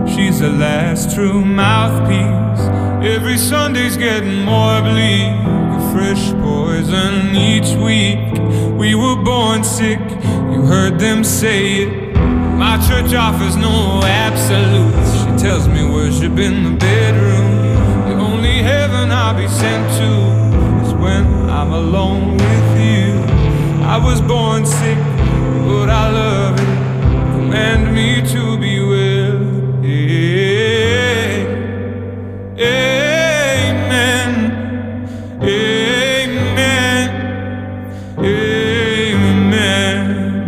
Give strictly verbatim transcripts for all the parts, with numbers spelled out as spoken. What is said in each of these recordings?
She's the last true mouthpiece. Every Sunday's getting more bleak. A fresh poison each week. We were born sick, you heard them say it. My church offers no absolutes. She tells me worship in the bedroom. The only heaven I'll be sent to is when I'm alone with you. I was born sick, but I love it. Command me to be well. Amen. Amen. Amen.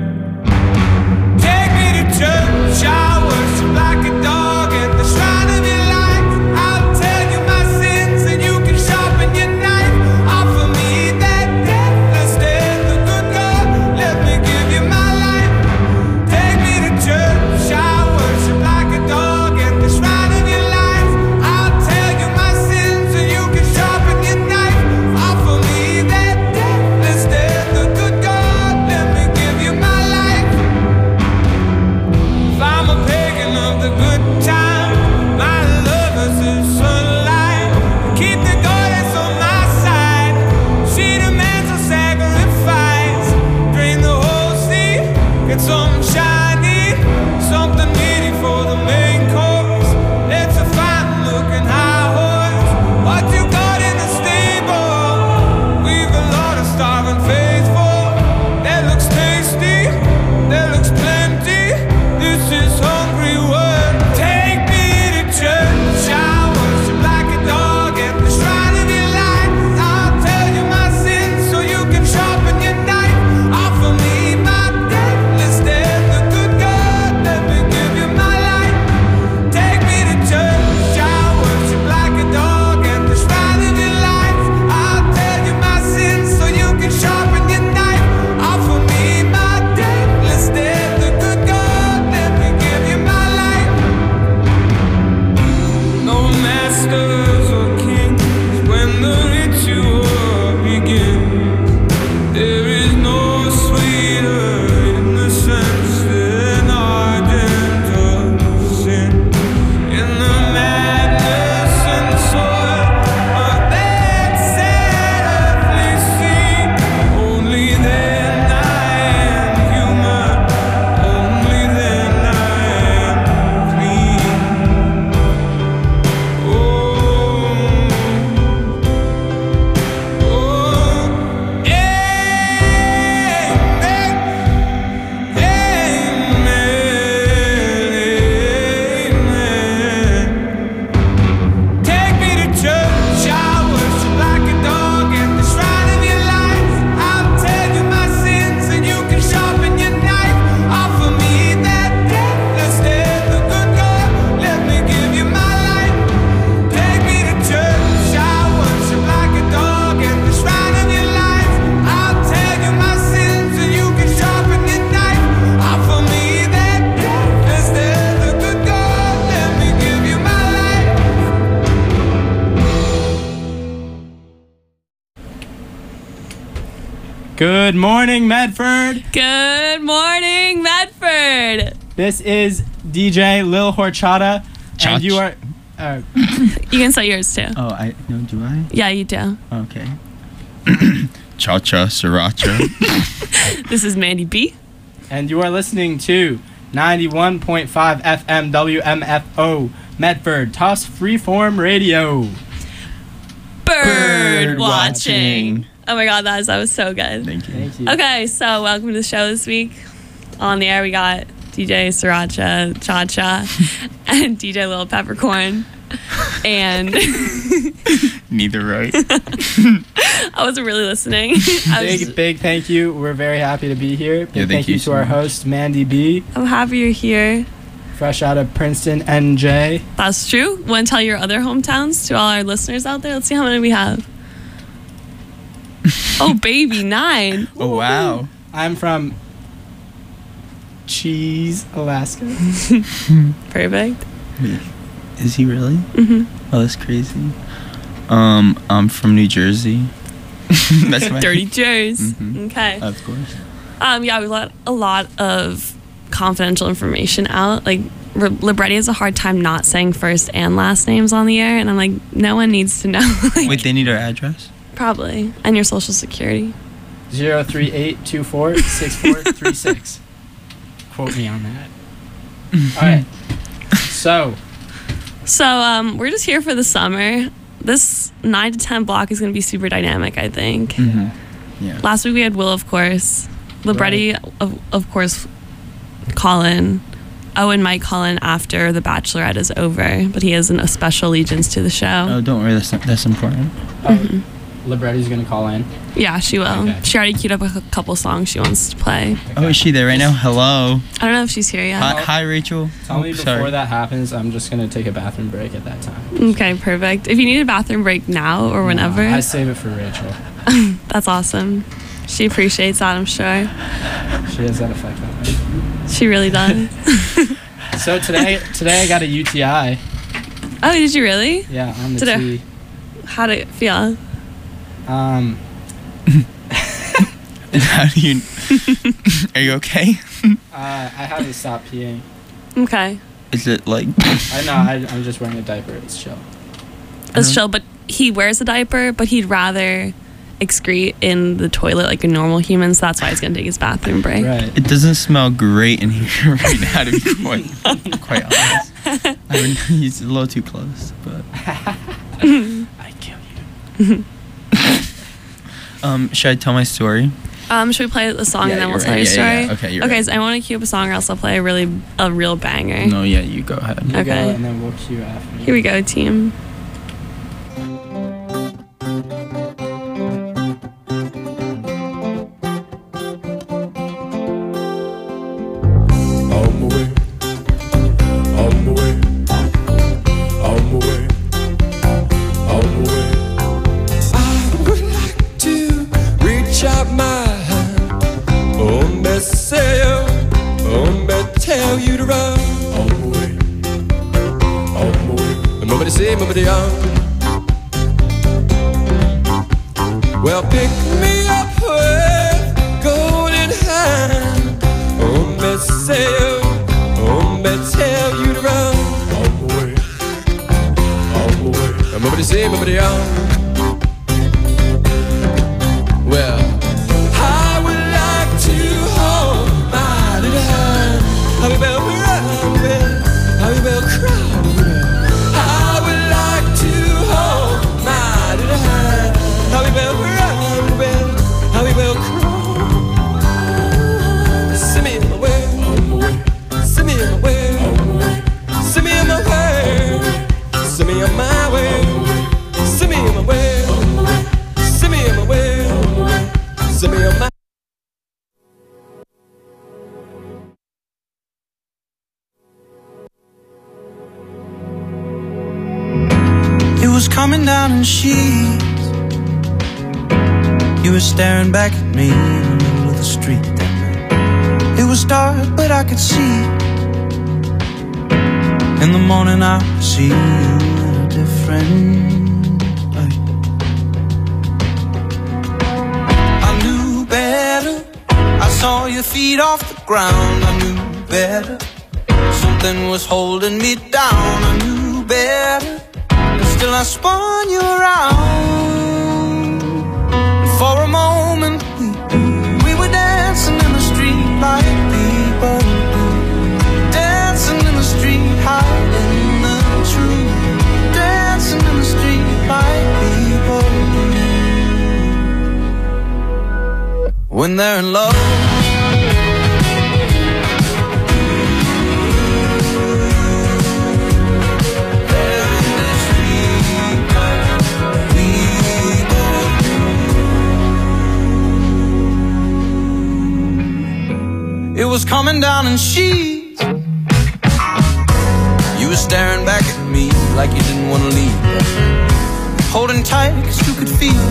Take me to church, I worship like a dog at the shrine of your life. I'll tell you my sins and you can sharpen your knife. Offer me that deathless death, the good God, let me give you my life. Take me to church, I worship like a dog at the shrine of your life. I'll tell you my sins and you can sharpen your knife. Offer me that deathless death, the good God, let me give you my life. If I'm a pagan of the good time, my lover's the sunlight. Keep the goddess on my side. She demands a sacrifice. Drain the whole sea, get something shiny, something meaty for the main course. Let's a fine looking high horse. What you got in the stable? We've a lot of starving faithful. That looks tasty, that looks plenty. This is hungry work. Take me to church, I worship like a dog at the shrine of your life. I'll tell you my sins so you can sharpen your knife. Offer me my deathless death, the good God, let me give you my life. Take me to church, I worship like a dog at the shrine of your life. I'll tell you my sins so you can sharpen your knife. Offer me my deathless death, the good God, let me give you my life. No masters or kings when the ritual begins. There is no sweeter innocence than ardent of sin. In the madness and soil of that sad earthly scene, only then I am human, only then I am clean. Oh, oh, amen, amen. Take me to church, I worship like a dog at the shrine of your life. I'll tell you my sins and you can sharpen your knife. Offer me that deathless death, the good God, let me give you my life. Take me to church, I worship like a dog at the shrine of your life. I'll tell you my sins and you can sharpen your knife. Offer me that deathless death, the good God, let me give you my life. Good morning, Medford. Good morning, Medford. This is D J Lil Horchata, Chach. and you are. Uh, You can say yours too. Oh, I no, do I? Yeah, you do. Okay. Cha-cha, sriracha. This is Mandy B. and you are listening to ninety-one point five F M W M F O Medford Toss Freeform Radio. Bird, Bird watching. watching. Oh my God, that was, that was so good. Thank you. Thank you. Okay, so welcome to the show this week. On the air, we got D J Sriracha, Cha Cha, and D J Little Peppercorn. And Neither right. I wasn't really listening. I was, Big, big thank you. We're very happy to be here. Big Yeah, thank thank you you to so our much. host, Mandy B, I'm happy you're here. fresh out of Princeton, N J. That's true. Want to tell your other hometowns to all our listeners out there? Let's see how many we have. Oh, baby, nine. Oh wow. I'm from Cheese, Alaska. Perfect. Is he really? Mm-hmm. Oh, that's crazy. Um, I'm from New Jersey. That's my Dirty Jers. Mhm. Okay. Of course. Um, yeah, we let a lot of confidential information out. Like, R- Libretti has a hard time not saying first and last names on the air, and I'm like, no one needs to know. Like, Wait, they need our address? probably. And your social security. Zero three eight two four six four three six. Quote me on that. All right. So, So um, we're just here for the summer. This nine to ten block is going to be super dynamic, I think. Mm-hmm. Yeah. Last week we had Will, of course. Libretti, of, of course, Colin. Owen might call in after The Bachelorette is over, but he has an, a special allegiance to the show. Oh, don't worry. That's, that's important. uh, Libretti's gonna call in. Yeah, she will. Okay. She already queued up a c- couple songs she wants to play. Oh, is she there right now? Hello. I don't know if she's here yet. Hi, hi Rachel. Tell Oh, me before sorry. that happens. I'm just gonna take a bathroom break at that time. Okay, perfect. If you need a bathroom break now or whenever, No, I save it for Rachel. that's awesome. She appreciates that, I'm sure. She has that effect on me. She really does. So today, today I got a U T I. Oh, did you really? Yeah, on the Did it- T. How did it feel? Um, How do you... Are you okay? uh, I had to stop peeing. Okay. Is it like... I know. I, I'm just wearing a diaper. It's chill. That's Uh-huh. chill, but he wears a diaper, but he'd rather excrete in the toilet like a normal human, so that's why he's gonna take his bathroom break. Right. It doesn't smell great in here right now, to be quite, quite honest. I mean, he's a little too close, but... I kill you. Um, should I tell my story? Um, should we play the song Yeah, and then we'll you're tell right. your Yeah, story? yeah, yeah. Okay, you're okay, right. so I want to cue up a song, or else I'll play a really a real banger. No, yeah, you go ahead. You go, Okay. and then we'll cue after. Here we go, team. On my way, on my way, on my way, on my way. I would like to reach out my hand, oh, me say, oh, me tell you to run. On my way, on my way. And nobody say, nobody on. Well, pick me up with golden hand. Oh, me say, oh, me tell you to run. On my way, on my way. And nobody say, nobody on. Well, I would like to hold my little hand. I will bell cry, I will bell cry. I would like to hold my little hand. I will bell cry, I will bell cry. Send me in my way, send me in my way, send me in my way, send me on my way, send me in my way, send me in my way, send me on my. It was coming down in sheets. You were staring back at me in the middle of the street that night. It was dark, but I could see. In the morning I would see you in a different light. I knew better. I saw your feet off the ground. I knew better. Something was holding me down. I knew better. Still I spun you around. For a moment we, we were dancing in the street like people do. Dancing in the street, hiding the truth. Dancing in the street like people do. When they're in love. It was coming down in sheets. You were staring back at me like you didn't want to leave. Holding tight cause you could feel.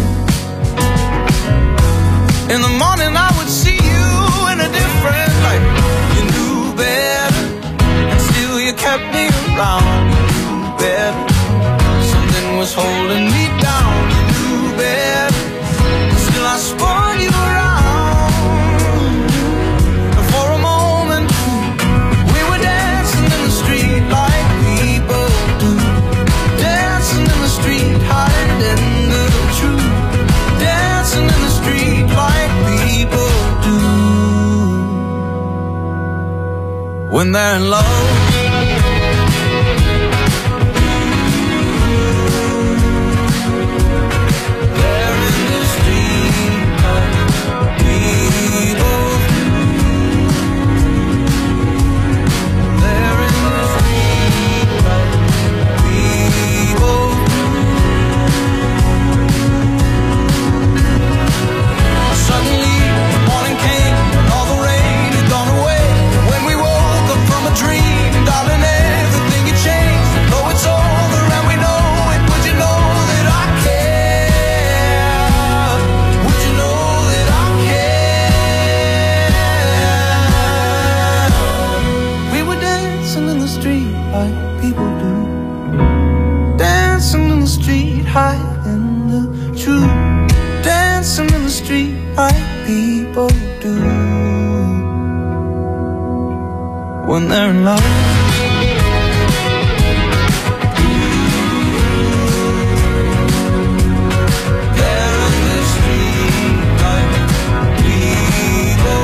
In the morning I would see you in a different light. You knew better, and still you kept me around. You knew better, something was holding me down. You knew better, and still I spun you around. For a moment, we were dancing in the street. when they're in love. When they're in love. They're in the street like people.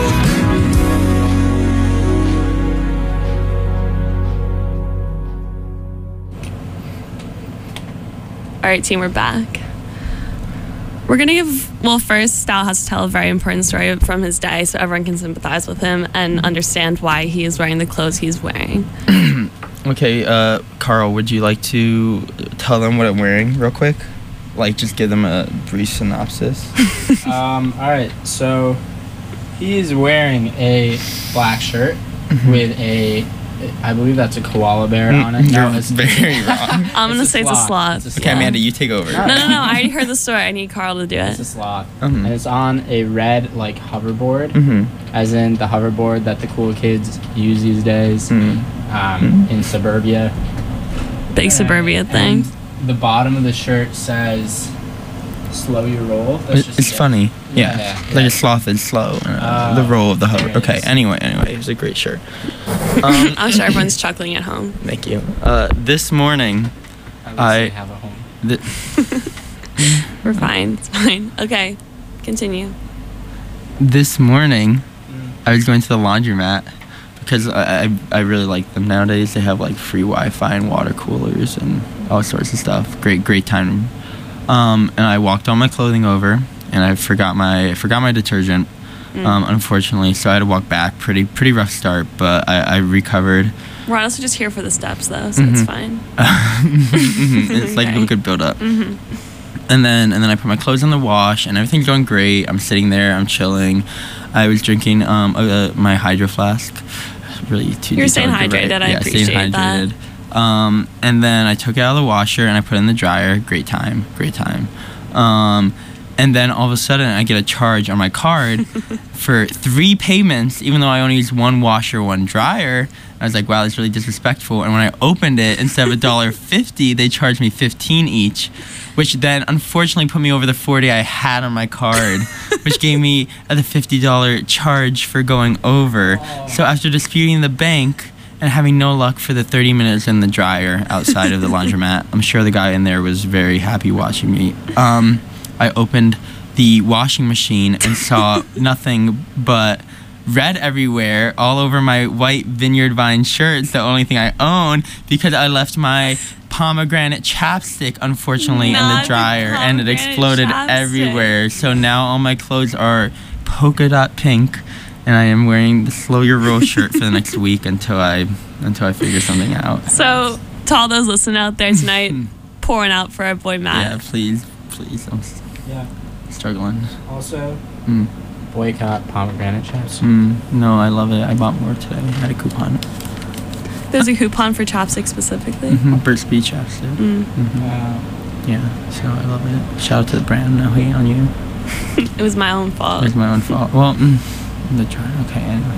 All right, team, we're back. We're going to give, well, first, Stal has to tell a very important story from his day so everyone can sympathize with him and understand why he is wearing the clothes he's wearing. Okay, uh, Carl, would you like to tell them what I'm wearing real quick? Like, just give them a brief synopsis. um, all right, so he is wearing a black shirt Mm-hmm. with a, I believe that's a koala bear on it. You're No, it's very wrong. I'm going to It's a say it's a sloth. sloth. It's a Okay, Yeah. Amanda, you take over. No. No, no, no. I already heard the story. I need Carl to do It's it. a sloth, Mhm. and it's on a red like hoverboard, Mm-hmm. as in the hoverboard that the cool kids use these days Mm-hmm. um, in suburbia. Big suburbia And- thing. and the bottom of the shirt says "Slow your roll." That's It, just it's it. funny. Yeah. Yeah, Like yeah. a sloth is slow. Uh, Uh, the roll of the hover. there it Okay, is. anyway, anyway, it was a great shirt. Um, I'm sure everyone's chuckling at home. thank you. Uh, this morning, At least I- they have a home. th- We're fine. It's fine. Okay, continue. this morning, Mm. I was going to the laundromat because I, I I really like them nowadays. They have like free Wi-Fi and water coolers and all sorts of stuff. Great, great time. Um, and I walked all my clothing over, and I forgot my I forgot my detergent. Mm. Um, unfortunately, so I had to walk back. Pretty pretty rough start, but I, I recovered. We're honestly just here for the steps, though, so it's Mhm. fine. Mhm, It's like Okay. a good build up. hmm And then and then I put my clothes in the wash, and everything's going great. I'm sitting there, I'm chilling. I was drinking um uh, my hydro flask. Really too. You're staying detailed, hydrated, I yeah, appreciate staying that. hydrated. Um, and then I took it out of the washer and I put it in the dryer. Great time, great time. Um, and then all of a sudden I get a charge on my card for three payments, even though I only used one washer, one dryer. I was like, wow, that's really disrespectful. And when I opened it, instead of a dollar fifty, they charged me fifteen each, which then unfortunately put me over the forty I had on my card, which gave me the fifty dollar charge for going over. So after disputing the bank and having no luck for the thirty minutes in the dryer outside of the laundromat, I'm sure the guy in there was very happy watching me. Um, I opened the washing machine and saw nothing but red everywhere, all over my white Vineyard Vine shirt. It's the only thing I own because I left my pomegranate chapstick, unfortunately, in Not the the dryer, and it pomegranate exploded chapstick. everywhere. So now all my clothes are polka dot pink, and I am wearing the Slow Your Roll shirt for the next week until I until I figure something out. So, to all those listening out there tonight, pouring out for our boy Yeah, Matt. please, please, I'm s- Yeah. struggling. Also, Mm. boycott pomegranate chips. Mm, no, I love it. I bought more today. I had a coupon. There's a coupon for chopsticks specifically. Mm-hmm. Burt's Bees chapstick. Mm. Mm-hmm. Wow. Yeah, so I love it. Shout out to the brand. No hate on you. It was my own fault. It's my own fault. Well, mm, the try. Okay, anyway.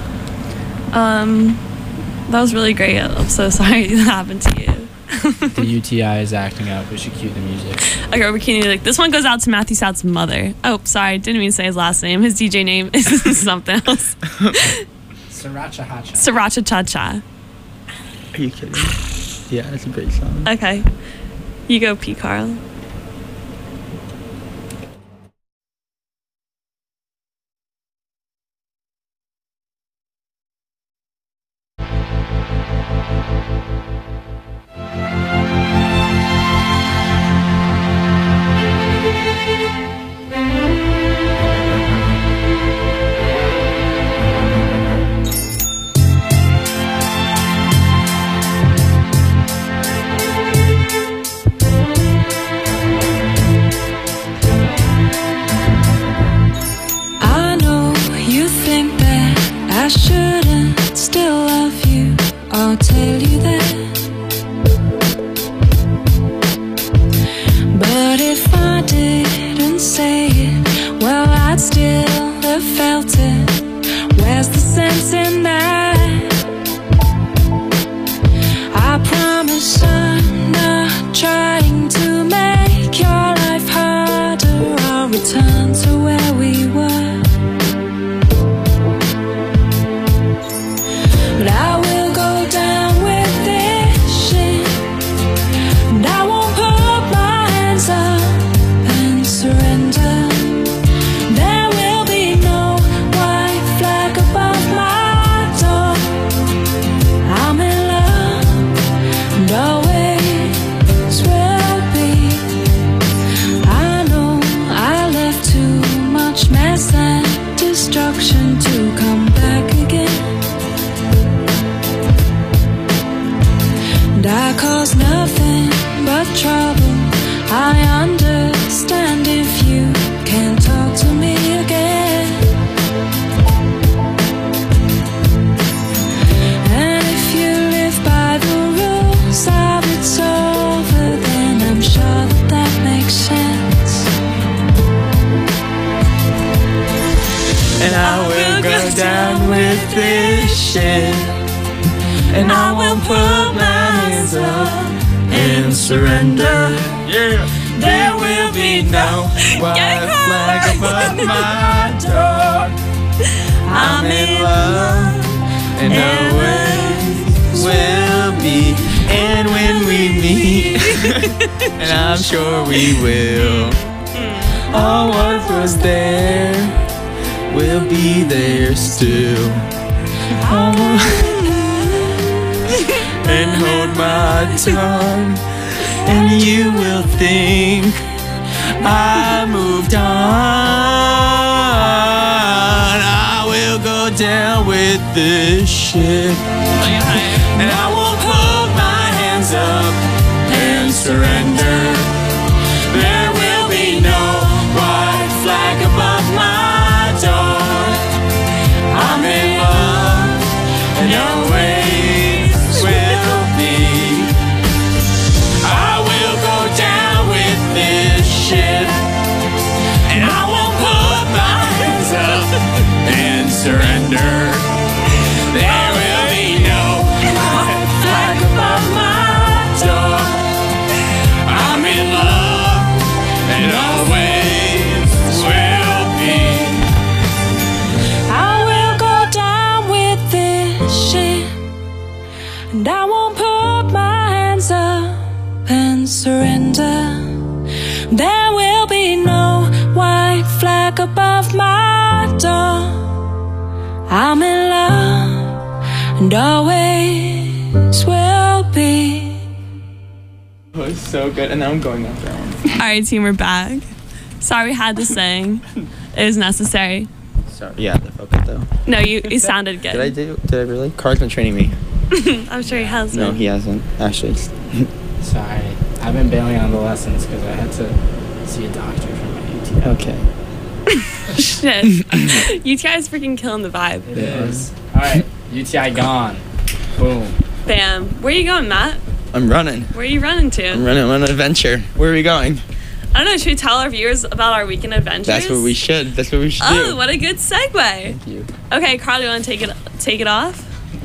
Um, that was really great. I'm so sorry that happened to you. The U T I is acting up. We should cue the music. Okay, we're kidding. Like, this one goes out to Matthew South's mother. Oh, sorry, didn't mean to say his last name. His D J name is something else. Sriracha Hacha. Sriracha Cha Cha. Are you kidding? Yeah, it's a great song. Okay, you go, P. Carl. and I cause nothing but trouble. I understand if you can't talk to me again. And if you live by the rules of it's over, then I'm sure that that makes sense. And I will go down with this shit, and I will put my hands up and surrender. Yeah. There will be no white flag above my door. I'm in love, and always will be. And when we meet, and I'm sure we will, all what was there will be there still. And hold my tongue, and you will think I moved on. I will go down with this ship, and I will put my hands up and surrender. There will be no white flag above my door. I'm in love, and always will be. I will go down with this ship, and I will put my hands up and surrender. There will be no white flag above my door. I'm in love, and always will be. I will go down with this shit, and I won't put my hands up and surrender. There will be no white flag above my door. I'm in love, and always will be. It was so good, and now I'm going up there. All right, team, we're back. Sorry we had to sing. It was necessary. Sorry. Yeah, I felt good though. No, you, you sounded good. Did I do? Did I really? Carl's been training me. I'm sure he has. No, been. he hasn't. Actually. Sorry, I've been bailing on the lessons because I had to see a doctor for my U T I. Okay. Shit. U T I is freaking killing the vibe. It is. All right, U T I gone. Boom. Bam. Where are you going, Matt? I'm running. Where are you running to? I'm running on an adventure. Where are we going? I don't know. Should we tell our viewers about our weekend adventures? That's what we should. That's what we should Oh, do. what a good segue. Thank you. Okay, Carl, you want to take it take it off?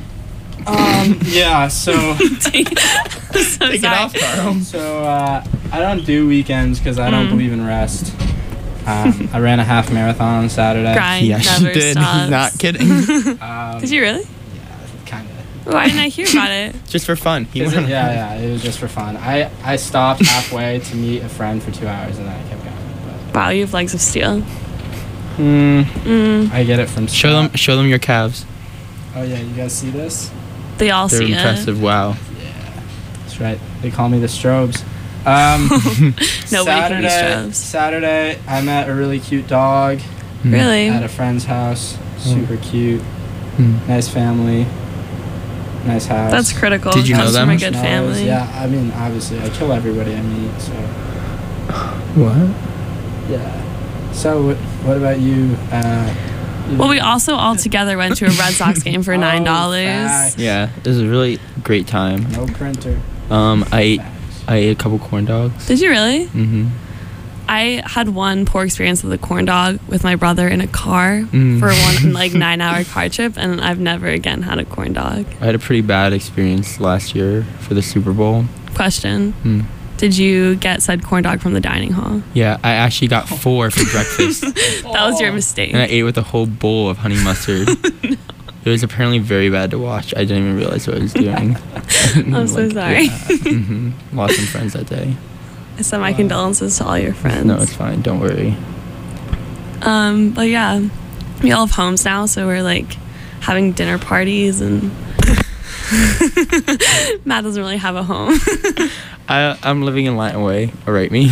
Um. Yeah. So. take it, I'm so Take sorry. it off, Carl. So uh, I don't do weekends because I don't Mm. believe in rest. Um, I ran a half marathon on Saturday. Grind He actually never did. stops. Not kidding. Um, Did you really? Yeah, kind of. Why didn't I hear about it? Just for fun. He Yeah, went on- yeah, it was just for fun. I, I stopped halfway to meet a friend for two hours and then I kept going. Wow, you have legs of steel. But, mm, Mm, I get it from Show Scott. them. Show them your calves. Oh yeah, you guys see this? they all They're see impressive. Wow. Yeah, that's right. They call me the Strobes. Um, Nobody can be Saturday, Strobes. Saturday, I met a really cute dog it. Mm. Really? at a friend's house. Super cute. Mm. Nice family. Nice house. That's critical. Did you know Comes them? From a good Smells. family. Yeah, I mean, obviously, I kill everybody I meet, so What? yeah. So, what, what about you? Uh, you Well, we also all together went to a Red Sox game for Oh, nine dollars. facts. Yeah, it was a really great time. No printer. Um, I ate, Facts. I ate a couple corn dogs. Did you really? Mm-hmm. I had one poor experience with a corn dog with my brother in a car Mm. for one like nine hour car trip, and I've never again had a corn dog. I had a pretty bad experience last year for the Super Bowl. Question: Mm. Did you get said corn dog from the dining hall? Yeah, I actually got four for breakfast, That was your mistake. and I ate with a whole bowl of honey mustard. It was apparently very bad to watch. I didn't even realize what I was doing. I'm so sorry. hmm Lost some friends that day. I send my condolences to all your friends. No, it's fine. Don't worry. Um, but yeah, we all have homes now, so we're like having dinner parties, and Matt doesn't really have a home. I I'm living in Latin Way. All right, me.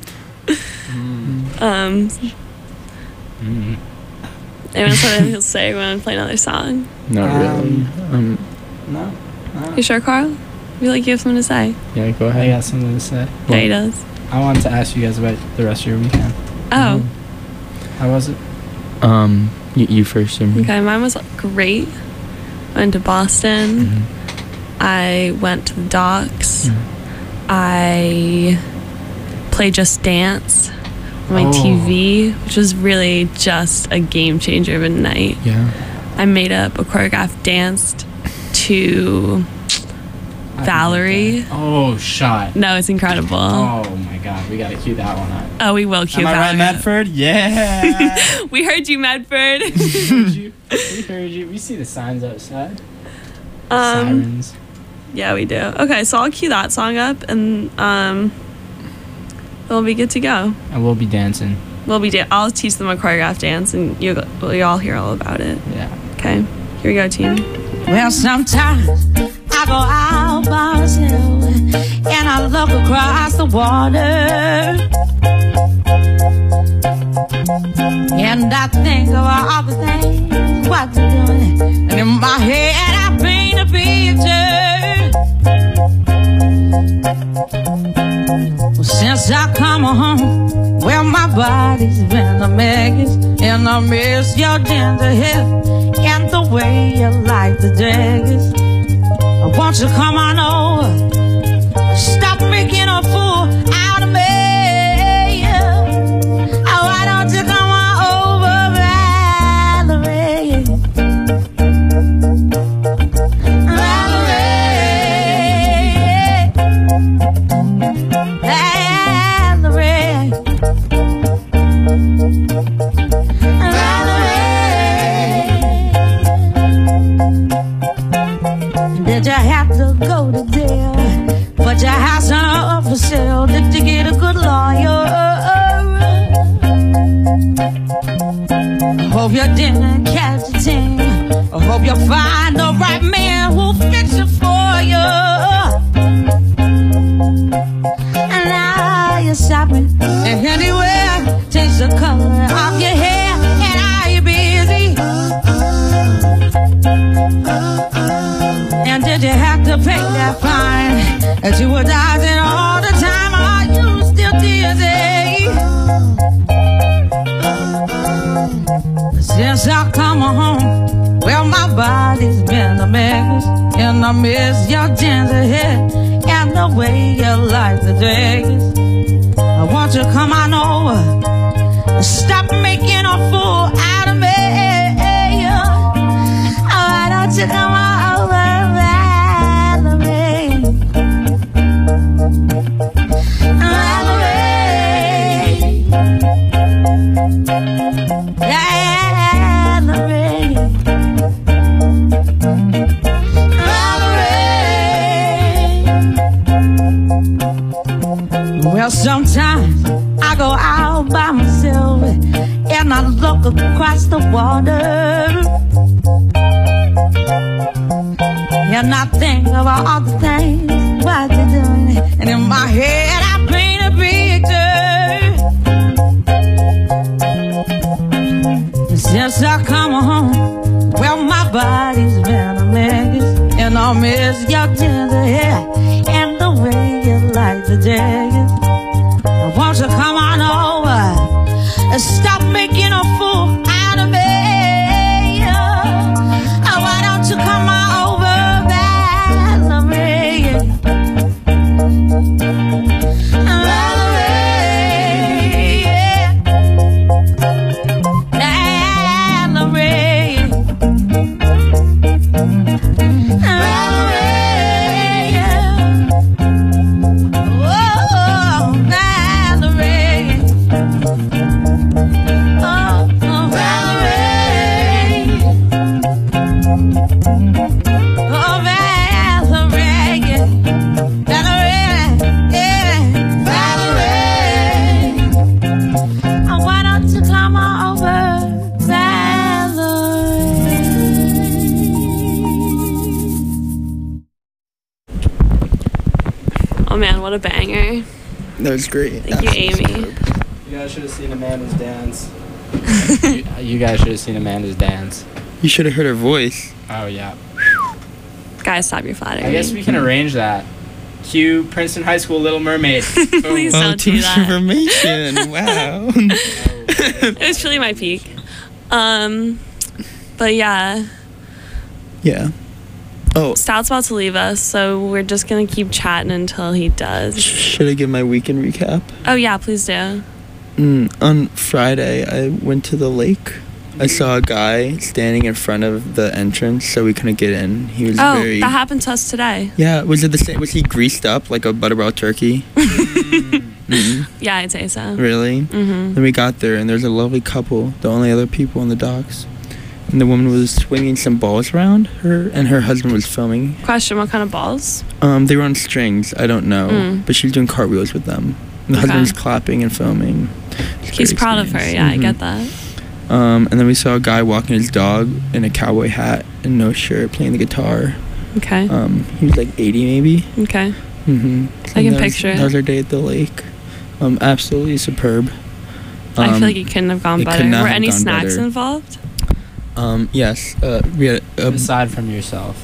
um, Mm. anyone else have anything to say? We want to play another song? Not Um, really. Um, No. no. You sure, Carl? feel like you have something to say. Yeah, go I ahead. got something to say. Yeah, he does. I wanted to ask you guys about the rest of your weekend. Oh, How was it? Um, you, you first, or me? okay. Mine was great. Went to Boston. Mhm. I went to the docks. Mhm. I played Just Dance on my Oh. T V, which was really just a game changer of a night. Yeah. I made up a choreographed dance to I Valerie. think that- Oh, shot. No, it's incredible. Oh my God, we gotta cue that one up. Oh, we will cue Am I right, Valerie. Medford? Yeah. We heard you, Medford. we heard you. We heard you. We see the signs outside. um, Sirens. yeah, we do. Okay, so I'll cue that song up, and um, we'll be good to go. And we'll be dancing. We'll be. Da- I'll teach them a choreographed dance, and you well, you all hear all about it. Yeah. Okay, here we go, team. Well, sometimes I go out by myself and I look across the water, and I think of all the things what you're doing, and in my head I paint a picture. Well, since I come home, well, my body's been a mess, and I miss your gentle hair and the way you like the daggers. Won't you come on over? Stop making a fool out of me. Oh, why don't you come on over, Valerie? Valerie. Valerie. Did you have to go to jail? But your house up for sale. Did you get a good lawyer? I hope you didn't catch a thing. I hope you find the right man who'll fix it for you. And now you're shopping anywhere. Change the color of your hair. And are you busy? And did you have to pay that fine that you were dodging all the time? Are you still dizzy? Since I come home, well, my body's been a mess, and I miss your ginger hair and the way you like the days. I want you to come on over and stop making a fool out of me. Oh, why don't you come on over, Valerie? Valerie. Valerie. Valerie. Well, sometimes I go out by myself and I look across the water, and I think about all the things what you're doing, and in my head I paint a picture. Since I come home, well, my body's been a mess, and I miss your ginger hair and the way you like the daggers. Won't you come on over and stop making a fool out of me? Oh, why don't you come on over, Valerie? Valerie. Valerie. Oh man, what a banger. That was great. Thank you, Amy. You guys should have seen Amanda's dance. you, you guys should have seen Amanda's dance. You should have heard her voice. Oh, yeah. Guys, stop your flattery. I guess we can arrange that. Cue Princeton High School Little Mermaid. Please Oh, don't too do much that. information. Wow. It was truly my peak. Um, but yeah, Yeah. Oh, Stout's about to leave us, so we're just gonna keep chatting until he does. should I give my weekend recap? Oh yeah, please do. Mm, on Friday, I went to the lake. I saw a guy standing in front of the entrance, so we couldn't get in. He was Oh, very. that happened to us today. Yeah, was it the same? Was he greased up like a butterball turkey? Mm, Yeah, I'd say so. really? Mm-hmm. Then we got there, and there's a lovely couple, the only other people on the docks. And the woman was swinging some balls around her, and her husband was filming. Question: what kind of balls? Um, they were on strings. I don't know, Mm. but she was doing cartwheels with them. And the Okay. husband was clapping and filming. It's a He's great proud of her. experience. Yeah, I Mhm. get that. Um, and then we saw a guy walking his dog in a cowboy hat and no shirt, playing the guitar. Okay. Um, he was like eighty, maybe. Okay. Mm-hmm. I can picture it. That was our day at the lake. Um, absolutely superb. I Um, feel like it couldn't have gone it could better. not Were have any gone snacks better. involved? Um, yes. Uh, we had. A, Aside from yourself.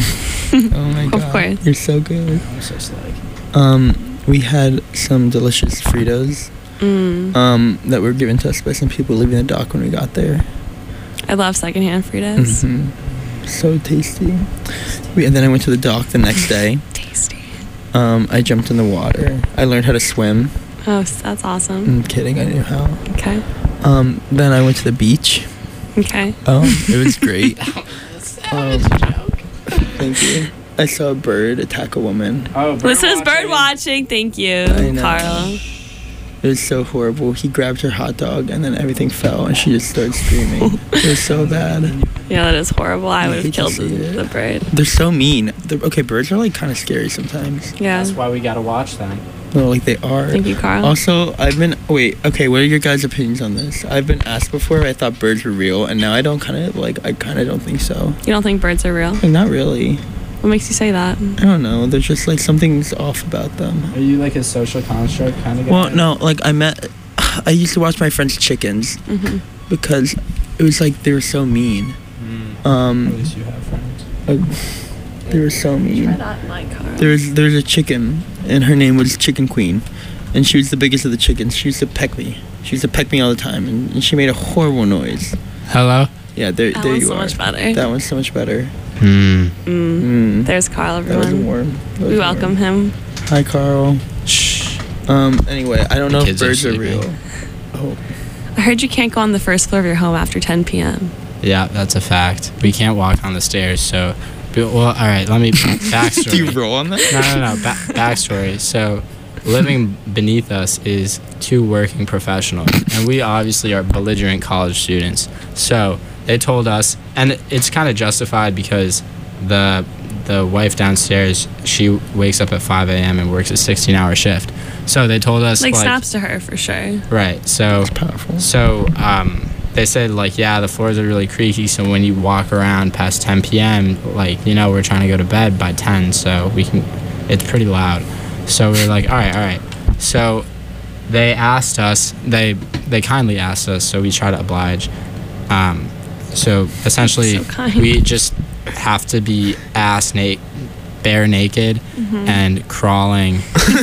oh my god. Of course. You're so good. I'm so slag. Um, we had some delicious Fritos. Mm. Um, that were given to us by some people leaving the dock when we got there. I love secondhand Fritos. Mhm. So tasty. We, and then I went to the dock the next day. Tasty. Um, I jumped in the water. I learned how to swim. Oh, s- that's awesome. I'm kidding. I knew how. Okay. Um, then I went to the beach. Okay. Um, it was great. um, thank you. I saw a bird attack a woman. Oh, This is watching. bird watching. Thank you, I know. Carl. It was so horrible. He grabbed her hot dog and then everything fell and she just started screaming. It was so bad. Yeah, that is horrible. I I would have hate to killed the, see it. the bird. They're so mean. They're, okay, birds are like kind of scary sometimes. Yeah. That's why we gotta watch them. No, like they are. Thank you, Carl. Also, I've been wait. Okay, what are your guys' opinions on this? I've been asked before. I thought birds were real, and now I don't kind of like. I kind of don't think so. You don't think birds are real? Like, not really. What makes you say that? I don't know. There's just like something's off about them. Are you like a social construct kind of guy? Well, no. Like I met. I used to watch my friends' chickens hmm because it was like they were so mean. Mm. At Um, least you have friends. uh, they were so mean. Try that in my car. There was there was a chicken, and her name was Chicken Queen, and she was the biggest of the chickens. She used to peck me. She used to peck me all the time, and, and she made a horrible noise. Hello. Yeah, there, That there one's you so are. much better. That one's so much better. Hmm. Mm. Mm. There's Carl, That was everyone. warm. That was We welcome warm. him. Hi, Carl. Shh. Um. Anyway, I don't know if Kids are birds are, sleeping. real. Oh. I heard you can't go on the first floor of your home after ten p.m. Yeah, that's a fact. We can't walk on the stairs, so. but- Well, all right. Let me backstory. Do you roll on that? No, no, no. Ba- backstory. So, living beneath us is two working professionals, and we obviously are belligerent college students. So they told us, and it's kind of justified because the the wife downstairs, she wakes up at five a.m. and works a sixteen-hour shift. So they told us, Like, like, snaps to her for sure. right. So It's powerful. so um, they said, like, yeah, the floors are really creaky, so when you walk around past ten p.m., like, you know, we're trying to go to bed by ten, so we can, it's pretty loud. So we were like, all right, all right. So they asked us, they they kindly asked us, so we try to oblige. Um, so essentially, So kind. we just have to be ass naked, bare naked, Mm-hmm. and crawling.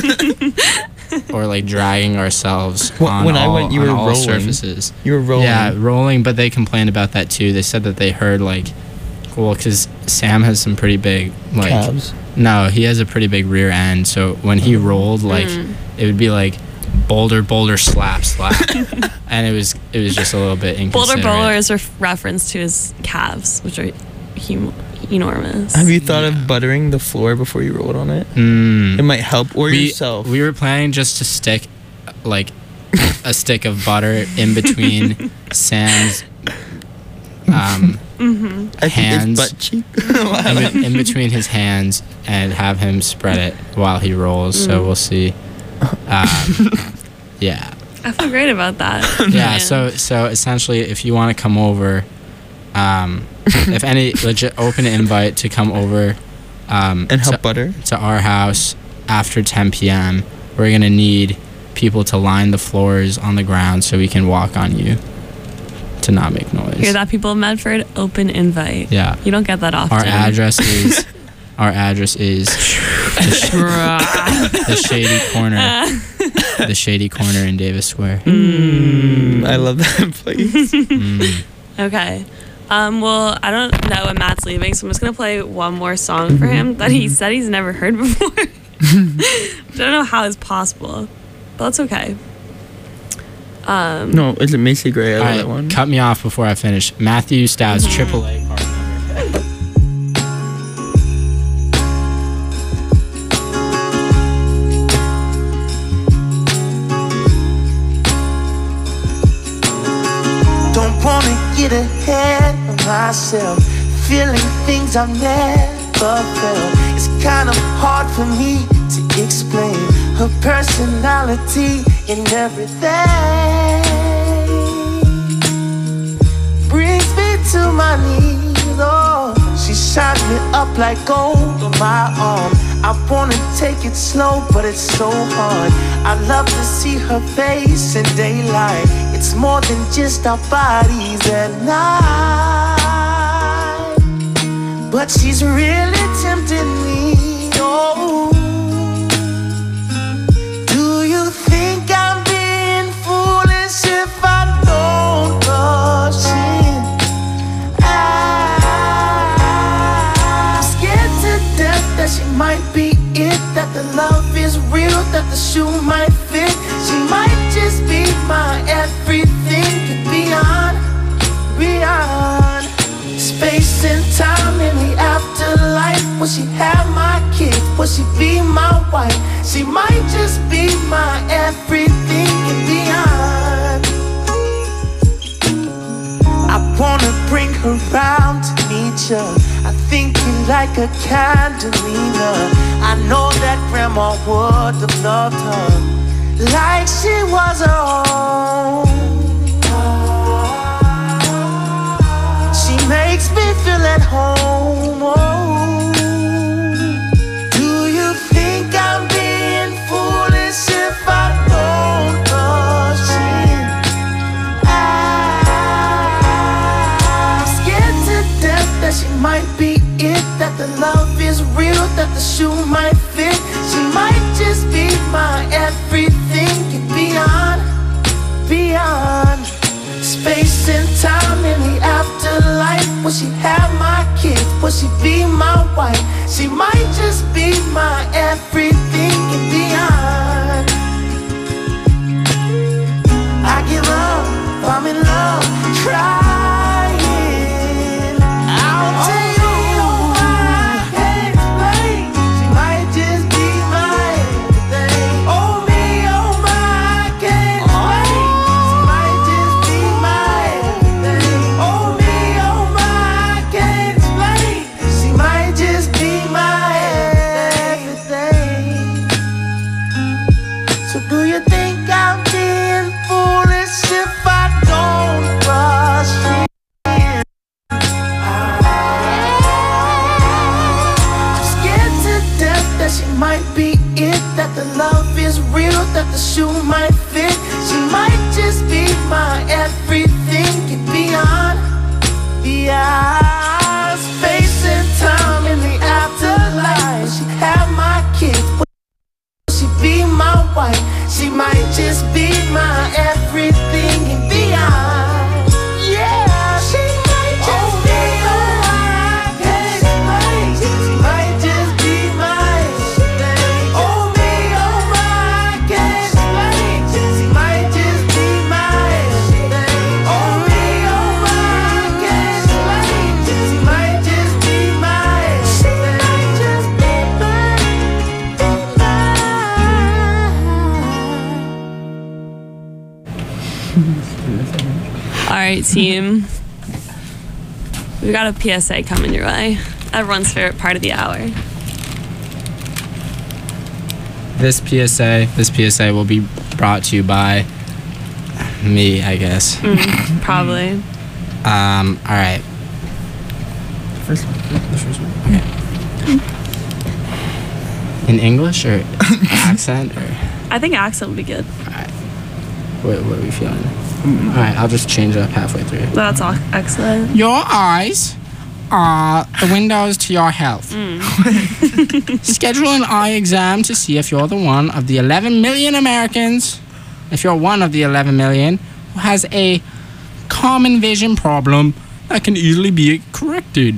Or like dragging ourselves Wh- on when I all, went, you on were all rolling. surfaces. You were rolling. Yeah, rolling, but they complained about that too. They said that they heard like, well, because Sam has some pretty big like. Calves. No, he has a pretty big rear end, so when he rolled, like Mm. it would be like boulder, boulder, slap, slap, and it was it was just a little bit Boulder inconsiderate. Bowler is a reference to his calves, which are hum- enormous. Have you thought Yeah. of buttering the floor before you rolled on it? Mm. It might help, or we, yourself. We were planning just to stick like a stick of butter in between Sam's um, Mm-hmm. I think hands. it's butt cheek. in, be- in between his hands and have him spread it while he rolls. So Mm. we'll see. Um, yeah, I feel great about that. yeah. Man. So so essentially, if you want to come over, um, if any legit open invite to come over, um, and help to, butter. to our house after ten p.m. We're gonna need people to line the floors on the ground so we can walk on you to not make noise. Hear that, people of Medford? Open invite. Yeah. You don't get that often. Our address is our address is the, sh- the Shady Corner. The Shady Corner in Davis Square. Mm, I love that place. Mm. Okay. Um, well, I don't know when Matt's leaving, so I'm just going to play one more song for him that he said he's never heard before. I don't know how it's possible, but that's okay. Um, No, is it Macy Gray? I love All that right, one. cut me off before I finish. Matthew Stoud's Triple A card. Don't wanna get ahead of myself, feeling things I've never felt. It's kind of hard for me to explain her personality and everything. Brings me to my knees, oh. She shines me up like gold on my arm. I wanna take it slow, but it's so hard. I love to see her face in daylight. It's more than just our bodies at night. But she's really tempting me, oh. Do you think I'm being foolish if I don't rush in? I'm scared to death that she might be it, that the love is real, that the shoe might fit. She might just be my everything, and beyond, beyond space and time in the afterlife. Will she have my kids? Will she be my wife? She might just be my everything and beyond. I wanna bring her round to meet you. I think you like a Candelina. I know that grandma would have loved her like she was her own. She makes me feel at home, oh. Do you think I'm being foolish if I don't rush in? I'm scared to death that she might be it, that the love is real, that the shoe might fit. She might just be my everything and beyond, beyond space and time in the afterlife. Will she have my kids? Will she be my wife? She might just be my everything and beyond. I give up, I'm in love, trying. I'll tell you why I can't explain. She might just be my everything. Oh me, oh my, I can't explain. She might just be my everything. Oh me, oh my, I can't explain. She might just be my everything. So do you think I'm being foolish if I don't rush in? I'm scared to death that she might be it, that the love is real, that the shoe might fit. She might just be my everything and beyond, beyond space and time in the afterlife. Will she have my kids? Will she be my wife? She might just be my everything and beyond. Yeah, she might just be my everything. She might just be my everything. Oh me, oh my, I can't explain. She might just be my everything. Oh me, oh my, I can't explain. She might just be my everything. She might just be my, be all right, team. We got a P S A coming your way. Everyone's favorite part of the hour. This P S A, this P S A will be brought to you by me, I guess. Mm, probably. Um, all right. First one. The first one. Okay. In English or accent or I think accent would be good. what, what are we feeling? All right, I'll just change it up halfway through. That's all excellent. Your eyes are the windows to your health. Schedule an eye exam to see if you're the one of the eleven million Americans, if you're one of the eleven million who has a common vision problem that can easily be corrected.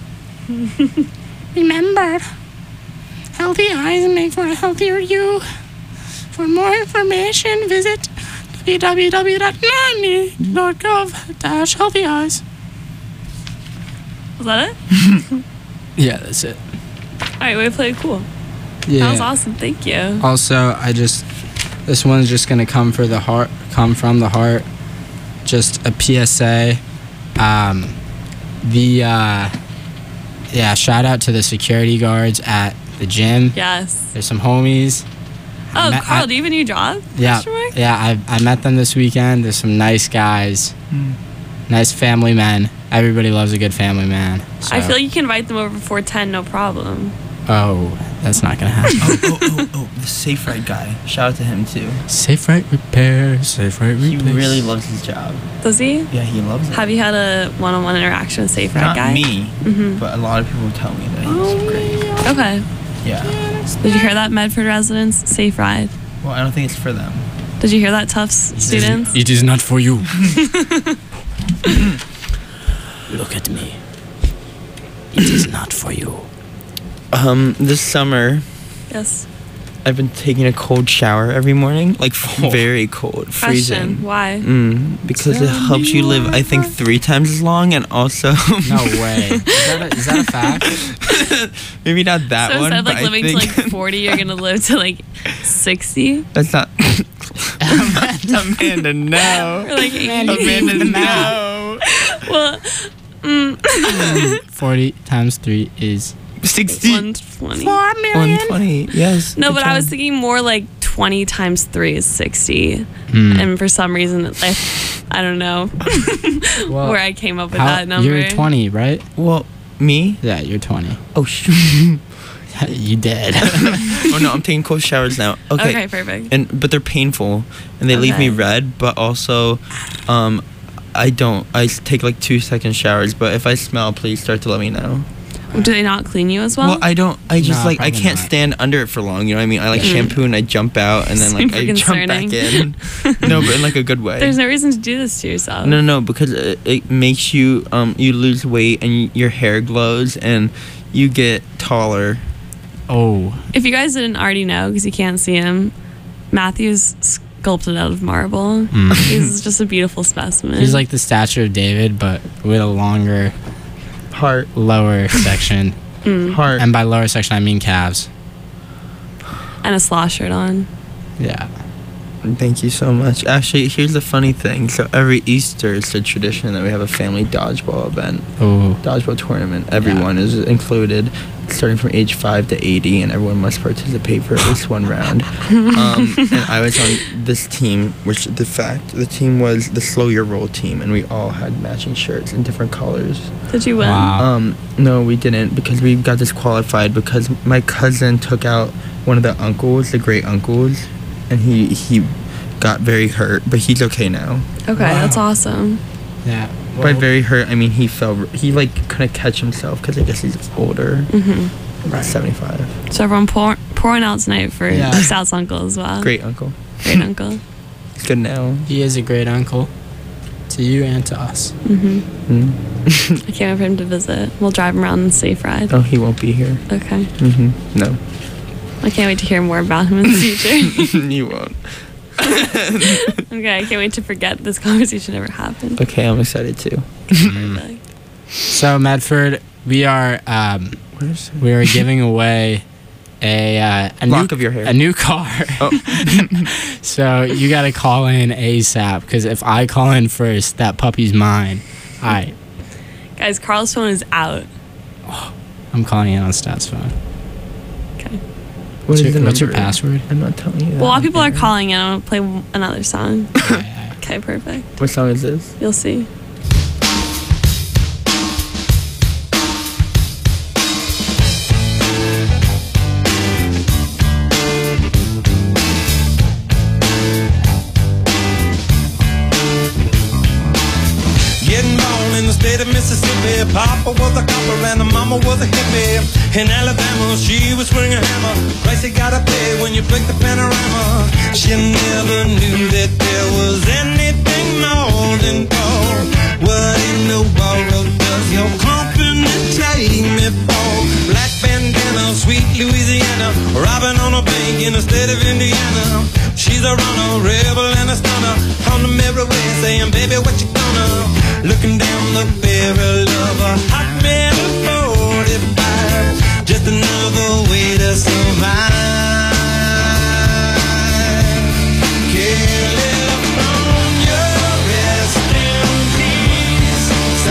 Remember, healthy eyes make for a healthier you. For more information, visit w w w dot nani dot gov slash healthy eyes. Was that it? Yeah, that's it. All right, way to play it cool. Yeah. That was awesome. Thank you. Also, I just, this one's just gonna come for the heart, come from the heart. Just a P S A. Um, the, uh, yeah, shout out to the security guards at the gym. Yes. There's some homies. I Oh, met- Carl, I- do you have a new job? Yeah, Question mark? yeah. I I met them this weekend. There's some nice guys, nice family men. Everybody loves a good family man. So. I feel like you can invite them over for ten, no problem. Oh, that's not gonna happen. oh, oh, oh, oh, the Safe Ride guy. Shout out to him too. Safe right repair, safe right He replace. really loves his job. Does he? Yeah, he loves it. Have you had a one-on-one interaction with Safe Ride Not guy? me, Mhm. but a lot of people tell me that he's great. Okay. Yeah. Did you hear that, Medford residents? Safe Ride. Well, I don't think it's for them. Did you hear that, Tufts students? It is not for you. Look at me. It is not for you. Um, this summer, Yes. I've been taking a cold shower every morning, like Oh. very cold, Question. freezing. Why? Mm, because it helps you live, I think, three times as long, and also No way. Is that a, is that a fact? maybe not that so one. instead of but like I living to think like forty, you're gonna live to like sixty that's not. Amanda, no. or like eighty. Amanda, no. Well, mm, forty times three is Sixty. one twenty. One twenty. Yes. No, good but I was job. thinking more like twenty times three is sixty, Hmm. and for some reason, I, I don't know Well, where I came up with how- that number. You're twenty, right? Well, me? Yeah, you're twenty. Oh, sh- You did. oh no, I'm taking cold showers now. Okay. Okay, perfect. And but they're painful, and they leave me Okay. red. But also, um, I don't. I s- take like two second showers. But if I smell, please start to let me know. Do they not clean you as well? Well, I don't. I just Nah, like I probably can't not. stand under it for long. You know what I mean? I like Mm. shampoo and I jump out, and then like Super I jump back in. No, but in like a good way. There's no reason to do this to yourself. No, no, because it, it makes you um you lose weight and y- your hair glows and you get taller. Oh, If you guys didn't already know, because you can't see him, Matthew's sculpted out of marble. Mm. He's just a beautiful specimen. he's like the statue of David, but with a longer, Heart, lower section. Mm. heart. And by lower section, I mean calves. And a slaw shirt on. Yeah. Thank you so much. Actually, here's the funny thing. So every Easter, it's a tradition that we have a family dodgeball event, Oh. dodgeball tournament. Everyone is included, starting from age five to eighty, and everyone must participate for at least one round. Um, and I was on this team, which the fact the team was the Slow Your Roll team, and we all had matching shirts in different colors. Did you win? Wow. Um, no, we didn't because we got disqualified because my cousin took out one of the uncles, the great uncles, and he he got very hurt, but he's okay now. Okay, that's awesome. Yeah. By very hurt, I mean he fell. He like couldn't catch himself because I guess he's older, hmm about seventy-five. So everyone pour, pouring out tonight for Yeah. South's uncle as well. Great uncle. Great uncle. He's good now. He is a great uncle to you and to us. hmm Mm. I can't wait for him to visit. We'll drive him around in Safe Ride. Oh, he won't be here. Okay. hmm No, I can't wait to hear more about him in the future. you won't. Okay, I can't wait to forget this conversation ever happened. Okay, I'm excited too. Perfect. So Medford, we are um, What is it? we are giving away a uh, a Lock new of your hair. a new car. Oh. So you got to call in ASAP because if I call in first, that puppy's mine. All right, Guys, Carl's phone is out. I'm calling in on Stat's phone. Okay. What What's, is your, the what's your number? password? I'm not telling you. Well, a lot of that. people are calling in. I'm going to play another song. Yeah, yeah. Okay, perfect. What song is this? You'll see. Getting born in the state of Mississippi. Papa was a copper and the mama was a hippie. In Alabama, she was swinging a hammer. Price you gotta pay when you break the panorama. She never knew that there was anything more than gold. What in the world does your company take me for? Black bandana, sweet Louisiana, robbing on a bank in the state of Indiana. She's a runner, rebel and a stunner. On the mirror way saying, baby, what you gonna? Looking down the barrel of a hot metal forty-five. Just another way to survive. California, rest in peace.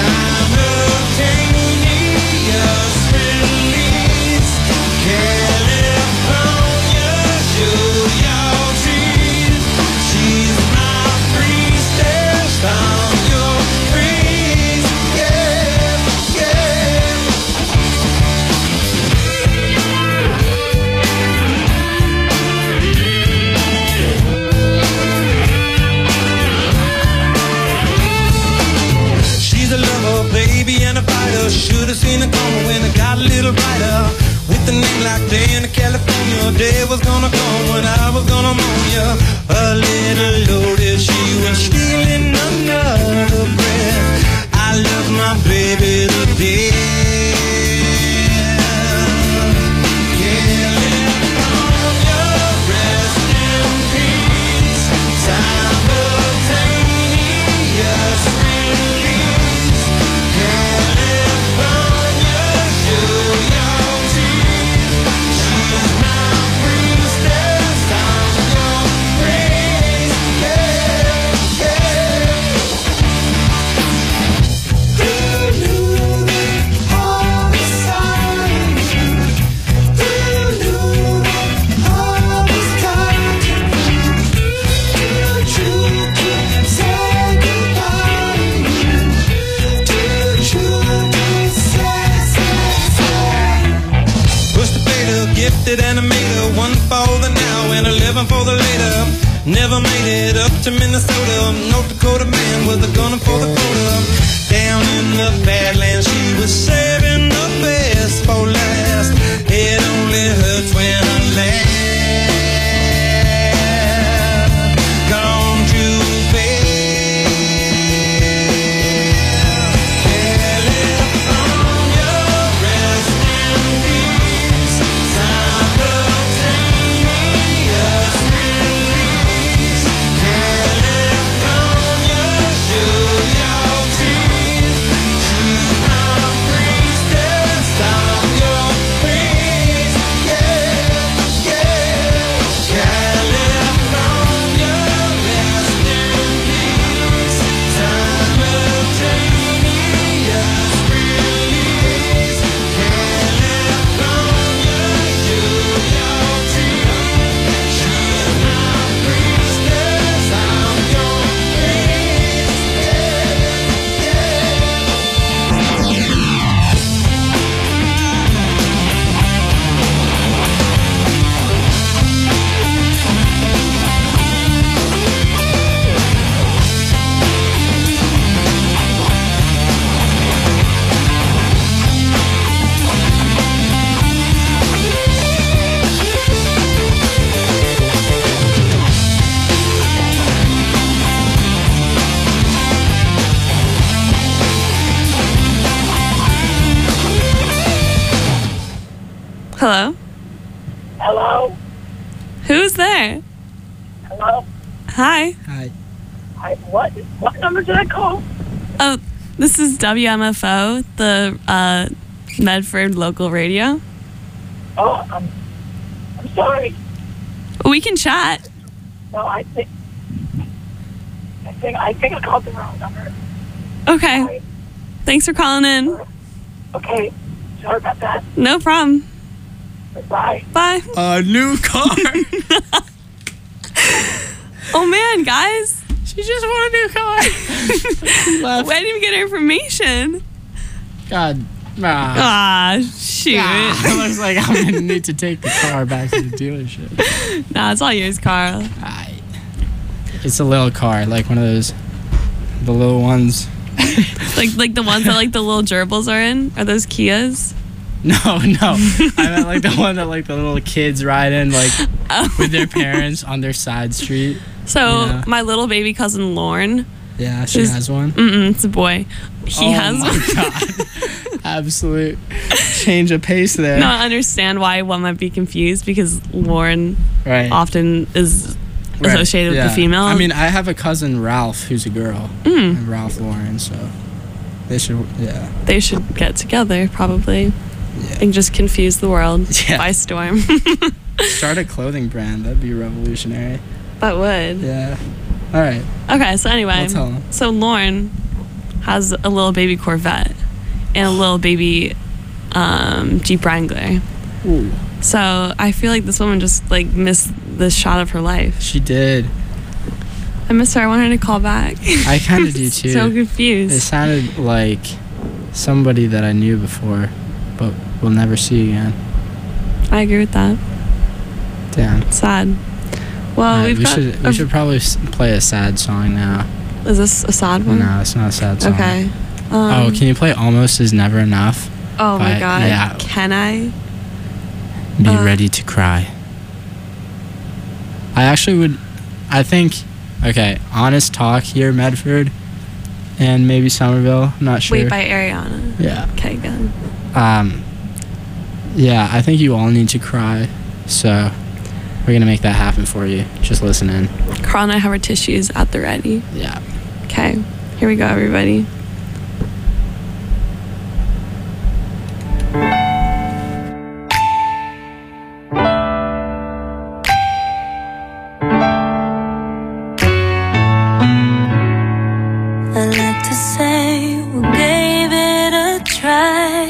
Simultaneous release. California, show your teeth. She's my priestess. I'm your priest. Yeah, yeah. She's a lover, baby, and a fighter. Should've seen it coming when it got a little brighter. With a name like Day in California, day was gonna come when I was gonna moan ya. A little loaded, she was stealing another breath. I love my baby to death. California, rest in peace. Simultaneous release. California, show your teeth. She's my priestess. I'm your priest. Yeah, yeah. Who knew that all this time? Who knew that all this time? Too true to say goodbye. Too true to say, say, say. Pushed the fader, gifted animator, one for the now and eleven for the later. Never made it up to Minnesota. North Dakota man with a gun for the quota. Down in the Badlands, she was saving the best for last. It only hurts when I laugh. Gone too fast. California, rest in peace. Simultaneous release. California, show your teeth. She's my priestess. I'm your priest. Yeah, yeah. California, rest in peace. Simultaneous release. California, show your teeth. She's my priestess. I'm your priest. Yeah, yeah. Hello? Hello? Who's there? Hello? Hi. Hi. I, what? What number did I call? Oh, this is W M F O, the uh, Medford local radio. Oh, I'm, I'm sorry. We can chat. No, I think, I think, I think I called the wrong number. Okay. Sorry. Thanks for calling in. Okay, sorry about that. No problem. Bye. Bye. A new car. Oh man, guys. She just want a new car. I didn't even get her information. God. Ah. Ah, shoot. Ah, it looks like I'm gonna need to take the car back to the dealership. Nah, it's all yours, Carl. Alright. It's a little car, like one of those, the little ones. Like like the ones that like the little gerbils are in? Are those Kias? No, no. I meant like the one that like the little kids ride in, like Oh. with their parents on their side street. So Yeah. my little baby cousin Lorne, Yeah, she Is- has one. mm-mm, it's a boy. He oh has my one. God. Absolute change of pace there. No, I understand why one might be confused because Lauren Right. often is Right, associated yeah. with the female. I mean, I have a cousin Ralph who's a girl, Mm. and Ralph Lauren. So they should, yeah, they should get together probably yeah. and just confuse the world Yeah. by storm. Start a clothing brand. That'd be revolutionary. That would. Yeah. All right. Okay, so anyway, I'll tell him. so Lauren has a little baby Corvette and a little baby um, Jeep Wrangler. Ooh. So I feel like this woman just like missed the shot of her life. She did. I miss her. I want her to call back. I kind of do too. So It confused. sounded like somebody that I knew before, but we'll never see again. I agree with that. Damn. Sad. Well, All right, we've we got. should we a- should probably s- play a sad song now. Is this a sad one? No, it's not a sad song. Okay. Um, Oh, can you play "Almost Is Never Enough"? Oh my by- god. yeah. Can I? Be Uh, ready to cry. I actually would. I think. Okay, honest talk here, Medford, and maybe Somerville. I'm not sure. Wait, by Ariana. Yeah. Okay, good. Um. Yeah, I think you all need to cry, so we're gonna make that happen for you. Just listen in. Carl and I have our tissues at the ready. Yeah. Okay, here we go, everybody. I like to say we gave it a try.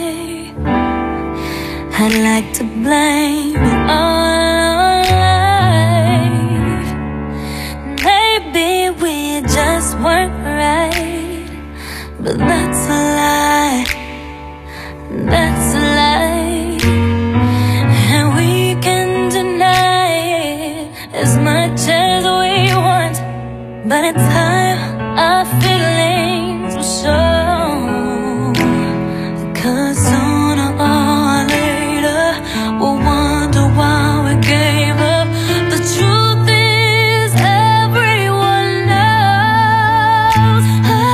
I'd like to blame it all on life. Maybe we just weren't right, but that's a lie. That's a lie, and we can deny it as much as we want, but in time our feelings will show. 'Cause sooner or later we'll wonder why we gave up. The truth is everyone knows.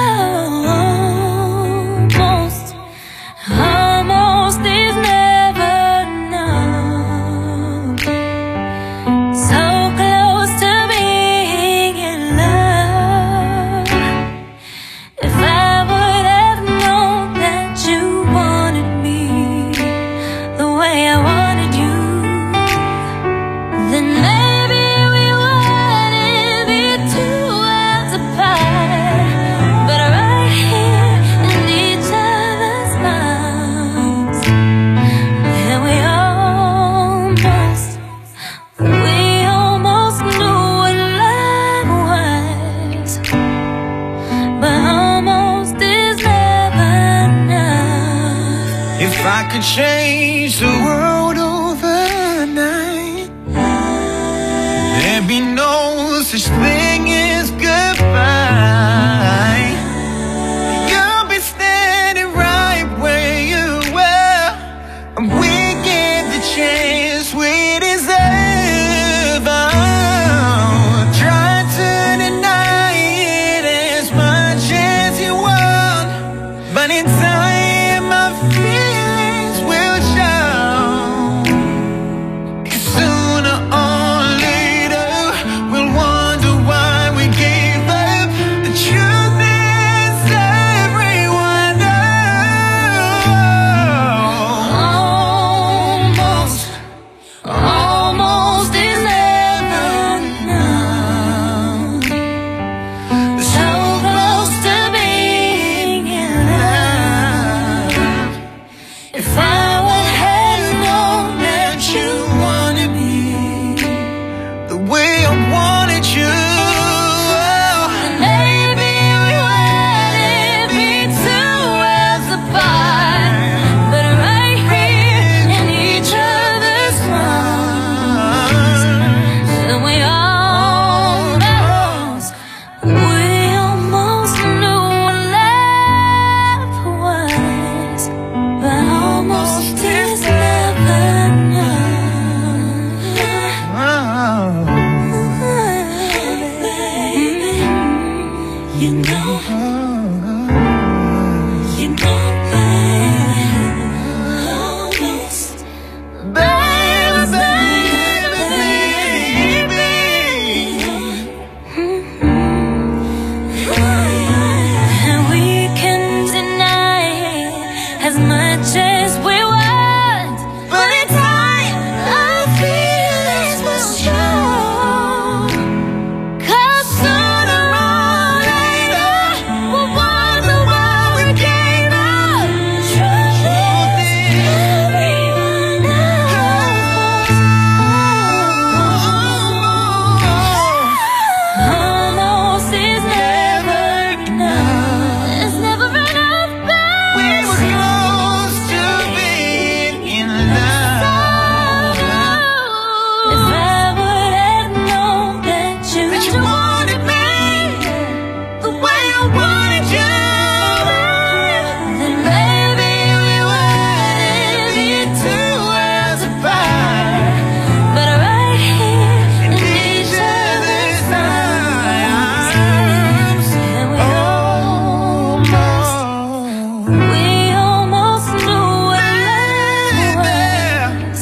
Almost, almost is never enough. So close to being in love. If I would have known that you wanted me the way I wanted you, then maybe we wouldn't be two worlds apart. But right here in each other's mouths, and we almost, we almost knew what love was. But almost is never enough. If I could change the world overnight, there'd be no such thing as goodbye. You'll be standing right where you were, and we get the chance we deserve. Oh, try to deny it as much as you want, but in time my feelings will show. 'Cause sooner or later we'll wonder why You know, you know my almost. Baby, baby, baby. And we can deny it as much as we want, but in time our feelings will show. 'Cause sooner or later we'll wonder why we gave up. Truth is, everyone knows. Almost is never enough. It's never enough, babe. We were close to being in love. If I would have known that you, That you wanted me the way I wanted you. then maybe we wouldn't be two worlds apart. But right here in each other's arms, and we almost, we almost knew what love was.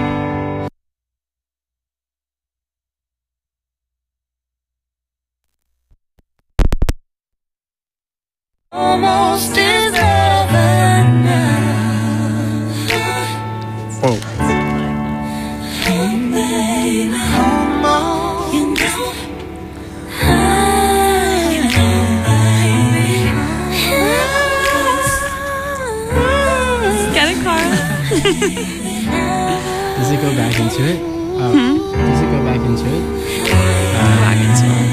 Almost is never enough. Whoa. Oh, baby, almost. You know, I know, baby. Get it, Carla. Does it go back into it? Oh. Does it go back into it? Back into it.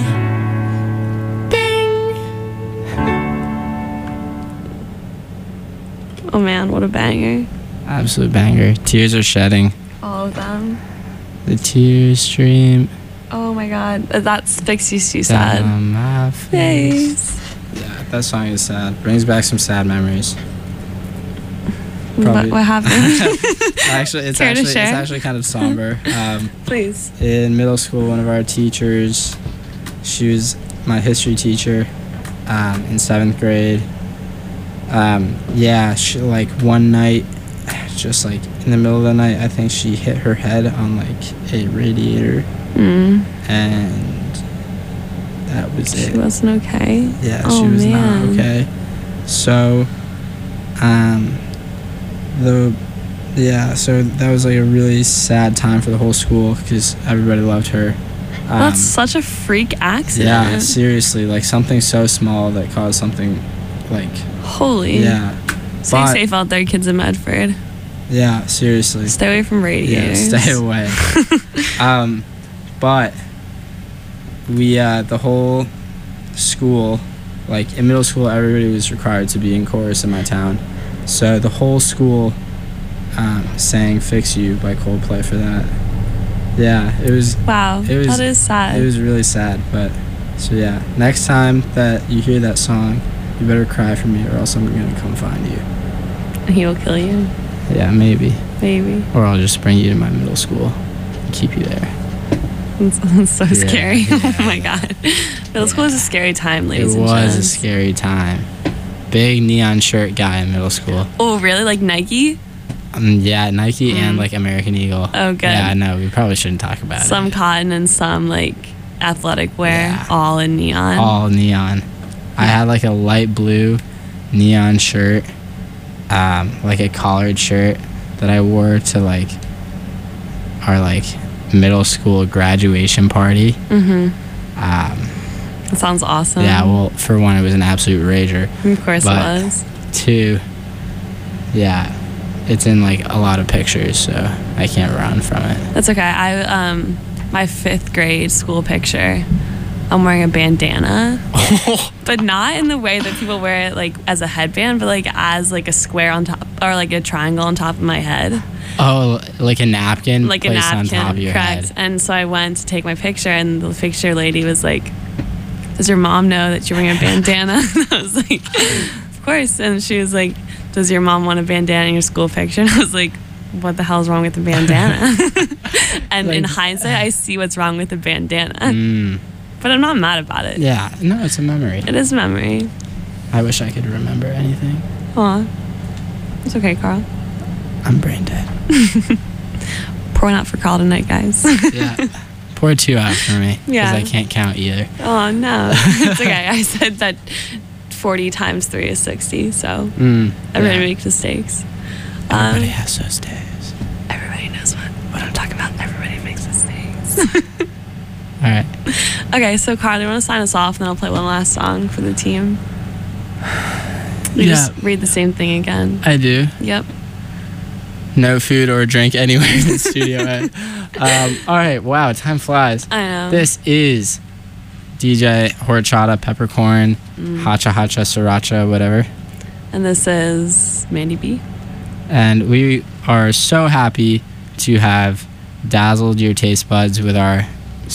Oh man, what a banger. Absolute banger. Tears are shedding. All of them. The tears stream Oh my god. That Fix Used to sad. down my face. Face. Yeah, that song is sad. Brings back some sad memories. What, Probably- what happened? Actually, it's Care to actually it's share? actually kind of somber. Um, Please. in middle school, one of our teachers, she was my history teacher um, in seventh grade. Um, yeah, she, like one night, just like in the middle of the night, I think she hit her head on like a radiator, Mm. and that was She it. wasn't okay. Yeah, Oh, she was man. not okay. So, um, the yeah, so that was like a really sad time for the whole school because everybody loved her. Um, That's such a freak accident. yeah, seriously, like something so small that caused something like Holy. yeah, Stay but- safe out there, kids in Medford. yeah, seriously. Stay away from Yeah, radiators. stay away. um, but we, uh, the whole school, like in middle school, everybody was required to be in chorus in my town. So the whole school um, sang "Fix You" by Coldplay for that. Yeah, it was Wow. It was- that is sad. it was really sad. But so yeah, next time that you hear that song, you better cry for me, or else I'm gonna come find you. He will kill you. Yeah, maybe, Maybe. or I'll just bring you to my middle school and keep you there. It's, it's so Yeah, scary. yeah. Oh my god. Middle school is a scary time, ladies It and was a gents. scary time. Big neon shirt guy in middle school. Oh, really? Like Nike? Um, yeah, Nike and Mm. like American Eagle. Oh, good. Yeah, I know. We probably shouldn't talk about Some it. cotton and some like athletic wear, Yeah. all in neon. All neon. I had like a light blue neon shirt, um, like a collared shirt that I wore to like our like middle school graduation party. Mm-hmm. Um, That sounds awesome. yeah, well, for one, it was an absolute rager. Of course but- it was. Two, yeah, it's in like a lot of pictures, so I can't run from it. That's okay. I um my fifth grade school picture, I'm wearing a bandana, but not in the way that people wear it like as a headband, but like as like a square on top or like a triangle on top of my head, Oh, like a napkin like a placed napkin. on top of your correct. head. And so I went to take my picture, and the picture lady was like, "Does your mom know that you're wearing a bandana?" And I was like, "Of course." And she was like, "Does your mom want a bandana in your school picture?" And I was like, "What the hell's wrong with the bandana?" And in Like- hindsight, I see what's wrong with the bandana. Mm, but I'm not mad about it. Yeah, no, it's a memory. It is a memory. I wish I could remember anything. Aw. It's okay, Carl. I'm brain dead. Pour one out for Carl tonight, guys. Yeah. Pour two out for me. Because Yeah. I can't count either. Oh, no. It's okay. I said that forty times three is sixty, so Mm, everybody yeah. makes mistakes. Everybody Um, has those days. everybody knows what, what I'm talking about. Everybody makes mistakes. All right. Okay, so Carl, you want to sign us off, and then I'll play one last song for the team. You Yeah. just read the same thing again. I do. Yep. No food or drink anywhere in the studio. um, all right. Wow. Time flies. I know. This is D J Horchata Peppercorn, Mm. Hacha Hacha Sriracha, whatever. And this is Mandy B. And we are so happy to have dazzled your taste buds with our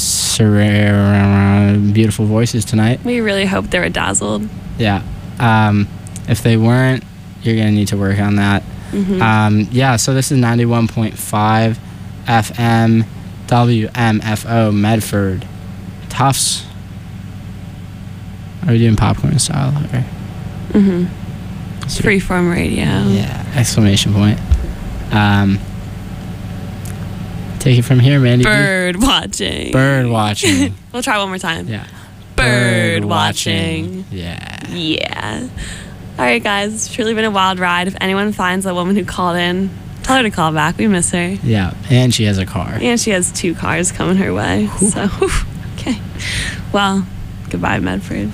ser- beautiful voices tonight. We really hope they were dazzled. Yeah. Um, if they weren't, you're going to need to work on that. Mhm. Um, yeah, so this is ninety-one point five F M W M F O Medford. Tufts. Are we doing popcorn style? Or? Mm-hmm. It's freeform radio. Yeah, exclamation point. Um, take it from here, Mandy. B. Bird watching. Bird watching. We'll try one more time. Yeah. Bird watching. Yeah. Yeah. All right, guys. It's truly been a wild ride. If anyone finds that woman who called in, tell her to call back. We miss her. Yeah, and she has a car. And she has two cars coming her way. So, okay. Well, goodbye, Medford.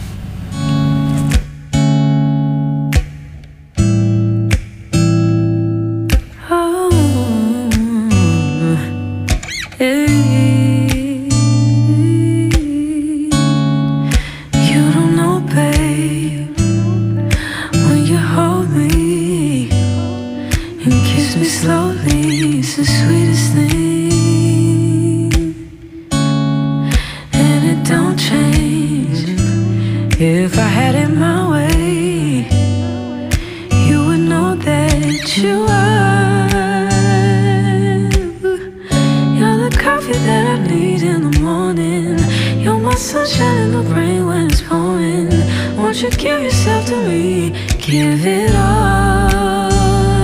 If I had it my way, you would know that you are. You're the coffee that I need in the morning. You're my sunshine in the rain when it's pouring. Won't you give yourself to me? Give it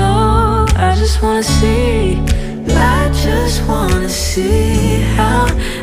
all. I just wanna see, I just wanna see how